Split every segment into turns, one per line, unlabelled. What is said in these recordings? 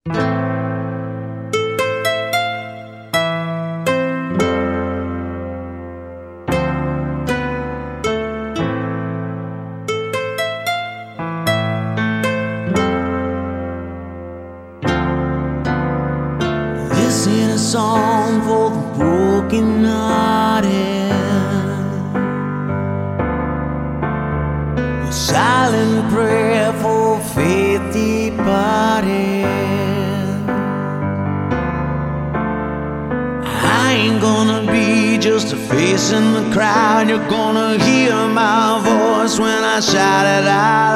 This ain't a song for the broken-hearted, a silent prayer for faith departed. I ain't gonna be just a face in the crowd. You're gonna hear my voice when I shout it out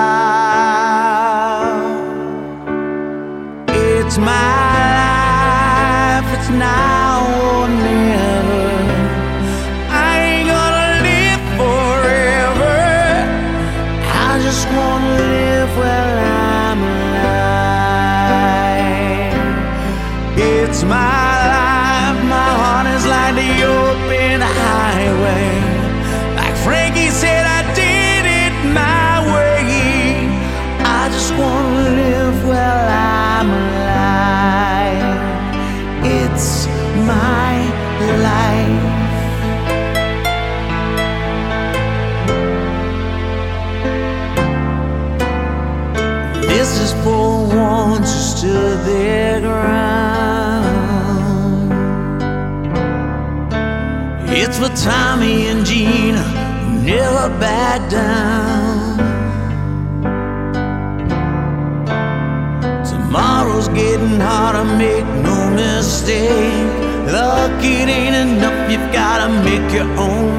loud. It's my life, it's now or never. I ain't gonna live forever. I just wanna live while I'm alive. It's my life, my heart is like the open highway. Like Frankie said, I did it my way. I just wanna live while I'm alive. It's my life. This is for ones who stood their ground. It's for Tommy and Gina who never back down. Tomorrow's getting harder, make no mistake. Luck, it ain't enough, you've gotta make your own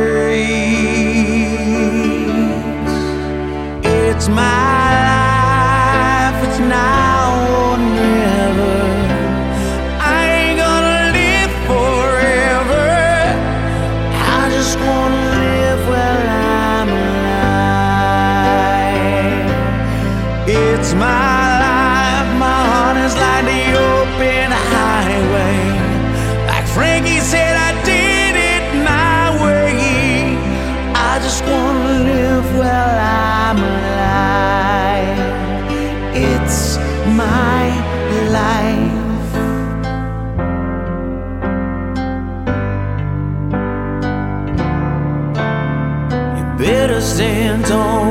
grace. It's my life, it's now or never. I ain't gonna live forever. I just wanna live while I'm alive. It's my life, my heart is like the open highway. Like Frankie said, I did it my way. I just wanna live while I'm alive. It's my life. You better stand tall